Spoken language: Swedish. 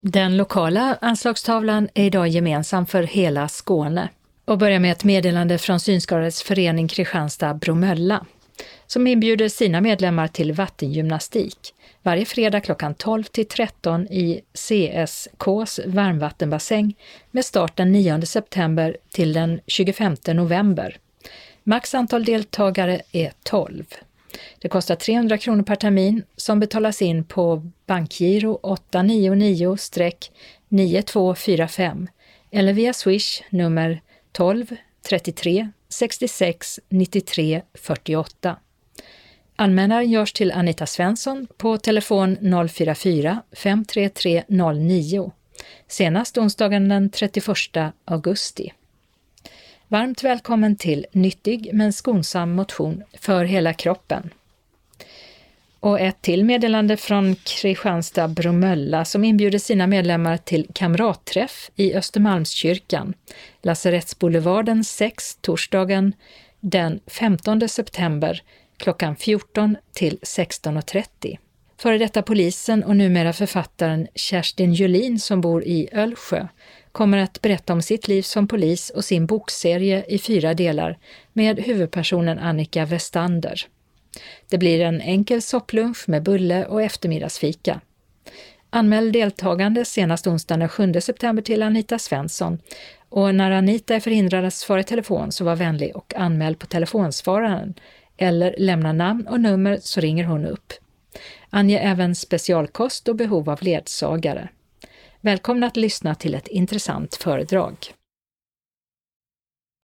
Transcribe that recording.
Den lokala anslagstavlan är idag gemensam för hela Skåne och börjar med ett meddelande från Synskadades förening Kristianstad-Bromölla som inbjuder sina medlemmar till vattengymnastik varje fredag klockan 12-13 i CSKs varmvattenbassäng med start den 9 september till den 25 november. Max antal deltagare är 12. Det kostar 300 kronor per termin som betalas in på bankgiro 899-9245 eller via Swish nummer 12 33 66 93 48. Anmälan görs till Anita Svensson på telefon 044 533 09. Senast onsdagen den 31 augusti. Varmt välkommen till nyttig men skonsam motion för hela kroppen. Och ett till meddelande från Kristianstad-Bromölla som inbjuder sina medlemmar till kamratträff i Östermalmskyrkan, Lasarettsboulevarden 6, torsdagen den 15 september klockan 14 till 16.30. Före detta polisen och numera författaren Kerstin Julin som bor i Ölsjö kommer att berätta om sitt liv som polis och sin bokserie i 4 delar med huvudpersonen Annika Westander. Det blir en enkel sopplunch med bulle och eftermiddagsfika. Anmäl deltagande senast onsdagen den 7 september till Anita Svensson och när Anita är förhindrad att svara i telefon så var vänlig och anmäl på telefonsvararen eller lämna namn och nummer så ringer hon upp. Ange även specialkost och behov av ledsagare. Välkomna att lyssna till ett intressant föredrag.